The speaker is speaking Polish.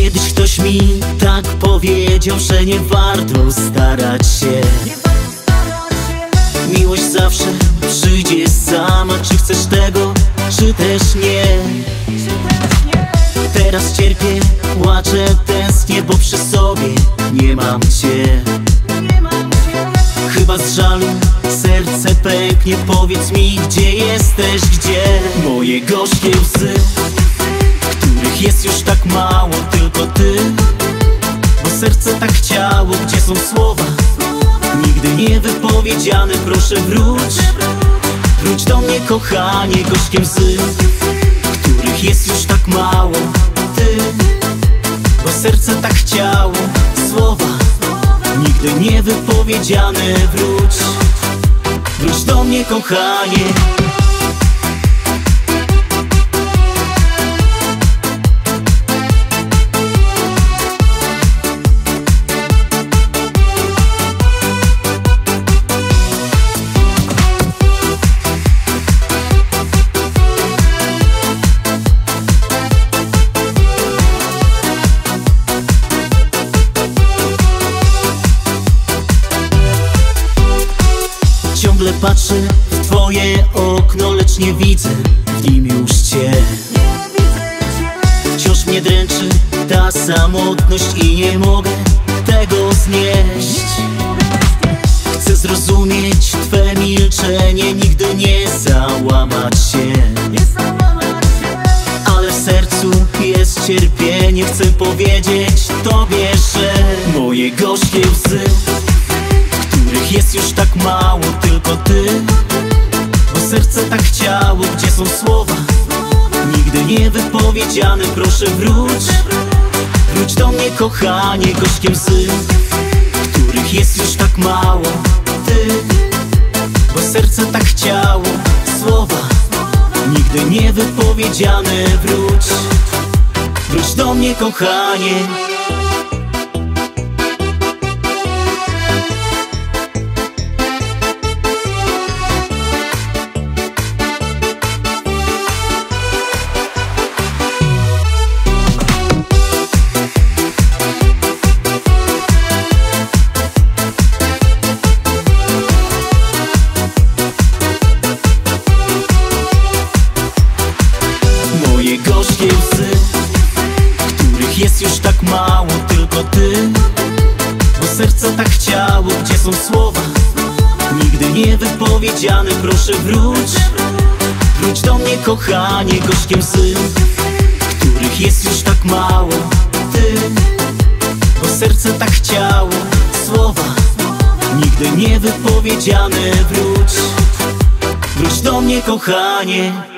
Kiedyś ktoś mi tak powiedział, że nie warto starać się. Miłość zawsze przyjdzie sama, czy chcesz tego, czy też nie. Teraz cierpię, płaczę, tęsknię, bo przy sobie nie mam cię. Chyba z żalu serce pęknie. Powiedz mi, gdzie jesteś, gdzie? Moje gorzkie łzy, których jest już tak mało, tylko ty. Bo serce tak chciało, gdzie są słowa nigdy nie wypowiedziane? Proszę wróć, wróć do mnie, kochanie. Gorzkie łzy, których jest już tak mało, ty. Bo serce tak chciało, słowa nigdy nie wypowiedziane. Wróć, wróć do mnie, kochanie. Ciągle patrzę w twoje okno, lecz nie widzę w nim już cię. Wciąż mnie dręczy ta samotność i nie mogę tego znieść. Chcę zrozumieć twe milczenie, nigdy nie załamać się. Ale w sercu jest cierpienie, chcę powiedzieć tobie, że moje gorzkie łzy, których jest już tak mało, tylko ty. Bo serce tak chciało, gdzie są słowa nigdy nie wypowiedziane? Proszę wróć, wróć do mnie, kochanie. Gorzkie łzy, których jest już tak mało, ty. Bo serce tak chciało, słowa nigdy nie wypowiedziane. Wróć, wróć do mnie, kochanie. Gorzkie łzy, których jest już tak mało, tylko ty. Bo serce tak chciało, gdzie są słowa nigdy nie wypowiedziane? Proszę wróć, wróć do mnie, kochanie. Gorzkie łzy, których jest już tak mało, ty. Bo serce tak chciało, słowa nigdy nie wypowiedziane. Wróć, wróć do mnie, kochanie.